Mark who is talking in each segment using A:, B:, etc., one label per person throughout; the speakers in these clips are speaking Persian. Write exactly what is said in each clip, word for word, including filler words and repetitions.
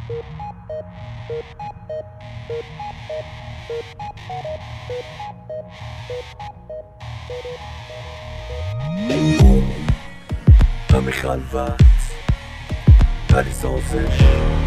A: همه خلوت ولی سازش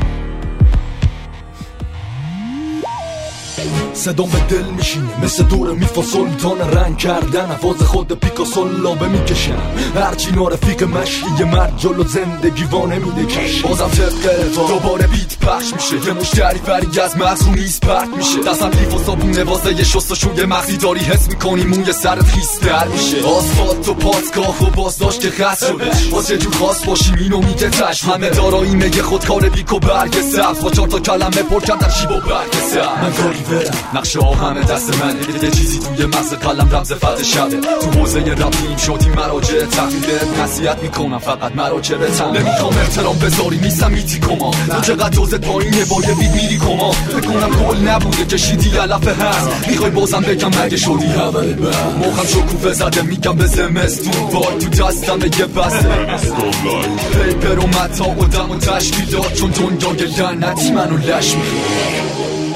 A: صدام به دل میشینه مثل دور میفا سلطان رنگ کردن حفاظ خود پیکاسو لابه میکشم هرچی نارفیق مشتی یه مرد جلو زندگی وانه میده کش بازم طبقه دوباره بیت پخش میشه یه مشتری فرید از مغز رو نیز پرت میشه دستم لیف و صابونه واسه یه شستشوی مغزی داری حس میکنی موی سرت خیستر میشه آسفالت و پاتگاه و بازداشت که خست شده واسه جور خاص باشیم اینو میگه تش همه دارایی میگه خودکار بیک و برگ سبز با چار تا کلمه پر کردن شیب و برگ سبز من کاری برم نقشه ها همه دست منه یه چیزی توی مغز قلم رمز فرد شبه تو حوزه رپیم شدی مراجع تقریبت نصیحت میکنم فقط مراجع بتم نمیخوام احترام بذاری نیستم میتی کما تو چقدر دوزت پایینه با یه بید میری کما بکنم گل نبوده کشیدی علف هست میخوای بازم بگم مگه شدی اول بر موخم شکوفه زده میگم به زمستون وای تو دستم یه بسته پیپر و متا و دم و تشکیلات چون دنیای لعنتی منو لش میکنه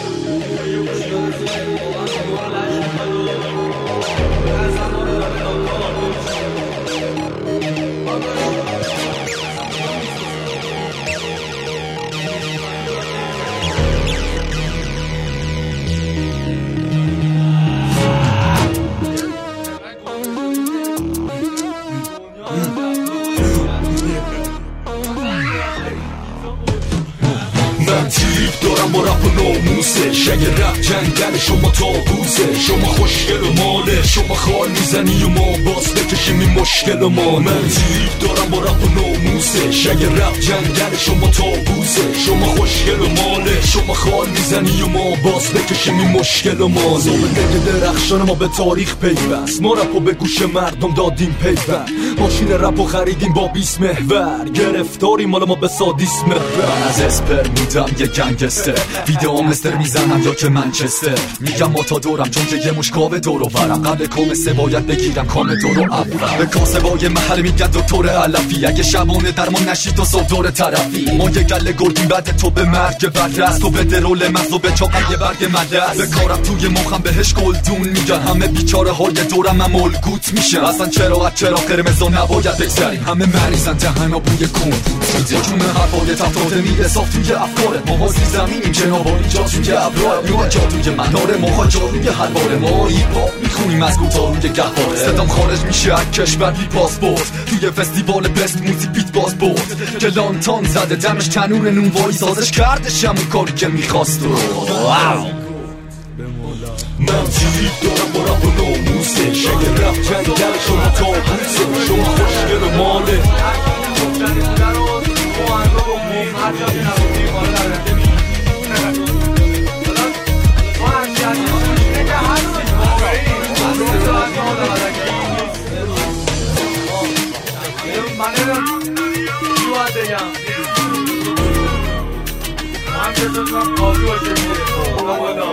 A: من تیپ دارم با رپ و ناموسه شگه رپ جنگل شما تابوسه شما خوشگل و ماله شما خال میزنی و ما باز بکشیم این مشکل و ما من تیپ دارم با رپ و ناموسه شگه رپ جنگل شما تابوسه شما خوشگل و ماله شما خال میزنی و ما باز بکشیم این مشکل و ما زوبه درخشان ما به تاریخ پیوست ما رپ و به گوش مردم دادیم پیوست ماشین رپ و خریدیم با بیست محور گرفتاری مال ما به سادیسم من از اسپر میدم یه گنگستر ویدئو مستر میزنم یا که منچستر میگم ما تا دورم چون که یه مشکاوه دورو برم قبل کامسه باید بگیرم کام دورو اول به کاسبای محل میگن دکتر علفی اگه شبانه درمان نشی تو صبح دور طرفی ما یه گله گردیم بعد تو به مرگ بدرست تو به درول مغز و به چاقم یه برگ مدرس به کارم توی مخم بهش گلدون میگن همه بیچاره های دورم هم ملگوت میشه اصلا چرا از چرا قرمزا نباید بگذریم همه مریضن دهنا بوی کن میده جون حرفای تفتاته میده صاف توی افکارت ما واسه زمینیم جنابالی جا توی ابرار یا جا توی مناره ما جا روی حلوار ما ایپا میخونیم از گوتا روی گهواره صدام خارج میشه از کشور بی پاسپورت توی فستیوال بست موزیک بیت باز برد که لانتان زده دمش تنور نونوایی سازش کردش همون کاری که میخواست واو من تیپ دارم با رپ و ناموسه شگه رپ جنگل شما تابوسه شما خوشگل و ماله
B: من که تو قاضی باشه